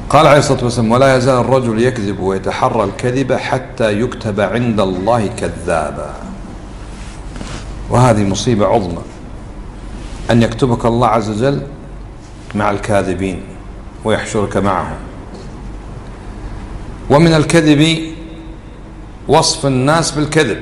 قال عليه الصلاة والسلام: ولا يزال الرجل يكذب ويتحرى الكذب حتى يكتب عند الله كذابا. وهذه مصيبة عظمى، أن يكتبك الله عز وجل مع الكاذبين ويحشرك معهم. ومن الكذب وصف الناس بالكذب،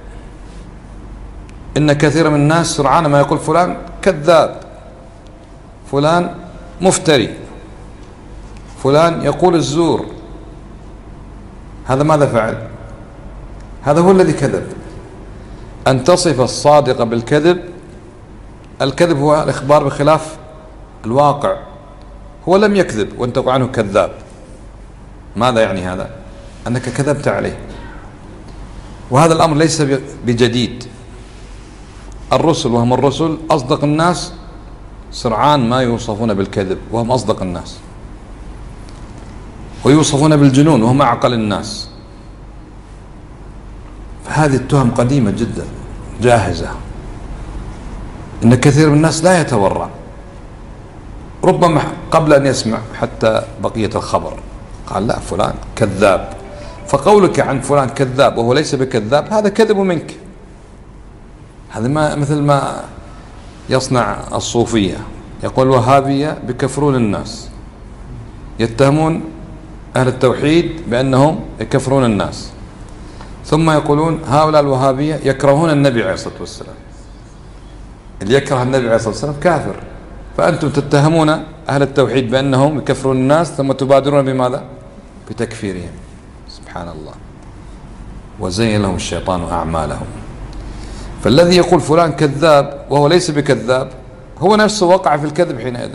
إن كثير من الناس سرعان ما يقول فلان كذاب، فلان مفتري، فلان يقول الزور. هذا ماذا فعل؟ هذا هو الذي كذب. أن تصف الصادق بالكذب، الكذب هو الإخبار بخلاف الواقع، هو لم يكذب وأنت تقول عنه كذاب. ماذا يعني هذا؟ أنك كذبت عليه. وهذا الأمر ليس بجديد. الرسل وهم الرسل أصدق الناس سرعان ما يوصفون بالكذب وهم أصدق الناس، ويوصفون بالجنون وهم أعقل الناس. فهذه التهم قديمة جدا جاهزة. إن كثير من الناس لا يتورع، ربما قبل أن يسمع حتى بقية الخبر قال لا فلان كذاب. فقولك عن فلان كذاب وهو ليس بكذاب هذا كذب منك. هذا ما مثل ما يصنع الصوفية، يقول الوهابية بكفرون الناس، يتهمون أهل التوحيد بأنهم يكفرون الناس، ثم يقولون هؤلاء الوهابية يكرهون النبي عليه الصلاة والسلام. اللي يكره النبي عليه الصلاة والسلام كافر. فأنتم تتهمون أهل التوحيد بأنهم يكفرون الناس ثم تبادرون بماذا؟ بتكفيرهم. سبحان الله. وزين لهم الشيطان أعمالهم. فالذي يقول فلان كذاب وهو ليس بكذاب هو نفسه وقع في الكذب حينئذ.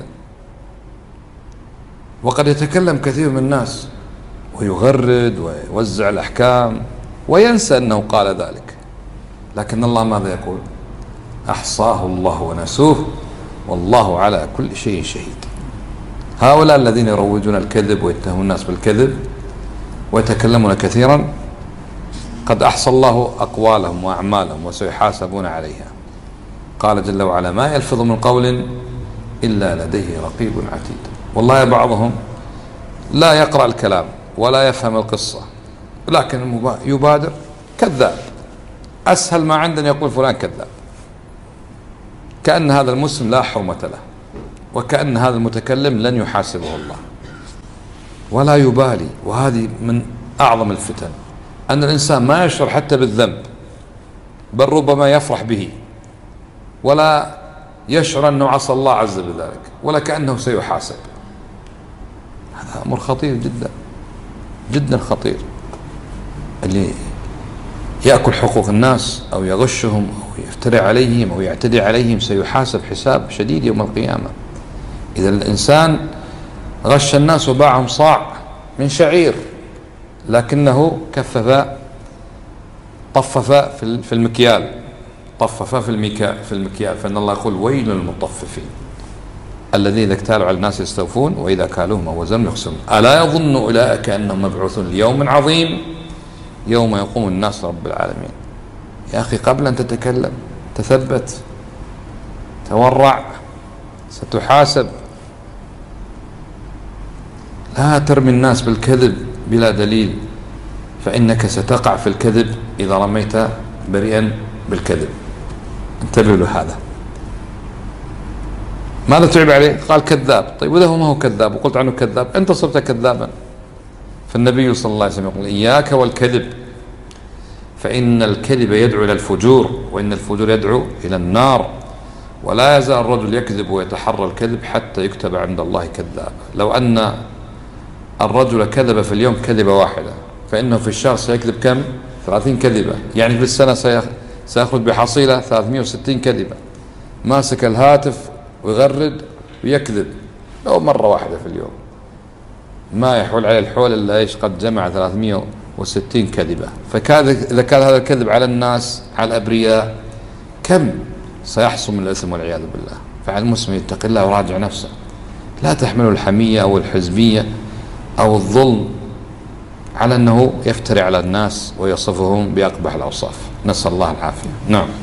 وقد يتكلم كثير من الناس ويغرد ويوزع الأحكام وينسى أنه قال ذلك، لكن الله ماذا يقول؟ أحصاه الله ونسوه والله على كل شيء شهيد. هؤلاء الذين يروجون الكذب ويتهمون الناس بالكذب ويتكلمون كثيرا قد أحصى الله أقوالهم وأعمالهم وسيحاسبون عليها. قال جل وعلا: ما يلفظ من قول إلا لديه رقيب عتيد. والله بعضهم لا يقرأ الكلام ولا يفهم القصة، لكن يبادر كذاب. أسهل ما عندنا يقول فلان كذاب، كأن هذا المسلم لا حرمة له، وكأن هذا المتكلم لن يحاسبه الله، ولا يبالي. وهذه من أعظم الفتن، أن الإنسان ما يشعر حتى بالذنب، بل ربما يفرح به ولا يشعر أنه عصى الله عز وجل بذلك، ولا كأنه سيحاسب. هذا أمر خطير جدا جدا خطير. اللي يأكل حقوق الناس أو يغشهم أو يفتري عليهم أو يعتدي عليهم سيحاسب حساب شديد يوم القيامة. إذا الإنسان غش الناس وباعهم صاع من شعير لكنه طفف في المكيال، طفف في المكيال، فإن الله يقول: ويل للمطففين الذين إذا اكتالوا على الناس يستوفون وإذا كالوهم أو وزنهم يخسرون ألا يظن أولئك أنهم مبعوثون ليوم عظيم يوم يقوم الناس رب العالمين. يا أخي قبل أن تتكلم تثبت، تورع، ستحاسب. لا ترمي الناس بالكذب بلا دليل، فإنك ستقع في الكذب إذا رميت بريئا بالكذب. انتبهوا لهذا. ماذا تعب عليه؟ قال كذاب. طيب وإذا هو ما هو كذاب وقلت عنه كذاب أنت صرت كذابا. فالنبي صلى الله عليه وسلم يقول: إياك والكذب فإن الكذب يدعو إلى الفجور وإن الفجور يدعو إلى النار. ولا يزال الرجل يكذب ويتحرى الكذب حتى يكتب عند الله كذاب. لو أن الرجل كذب في اليوم كذبة واحدة فإنه في الشهر سيكذب كم؟ 30 كذبة. يعني في السنة سيخرج بحصيلة 360 كذبة. ماسك الهاتف ويغرد ويكذب لو مرة واحدة في اليوم، ما يحول عليه الحول إلا إيش؟ قد جمع 360 كذبة. إذا كان هذا الكذب على الناس، على الأبرياء، كم سيحصل من الإثم والعياذ بالله. فعلى المسلم يتقي الله وراجع نفسه، لا تحمله الحمية أو الحزبية أو الظلم على أنه يفتري على الناس ويصفهم بأقبح الأوصاف. نسأل الله العافية. نعم.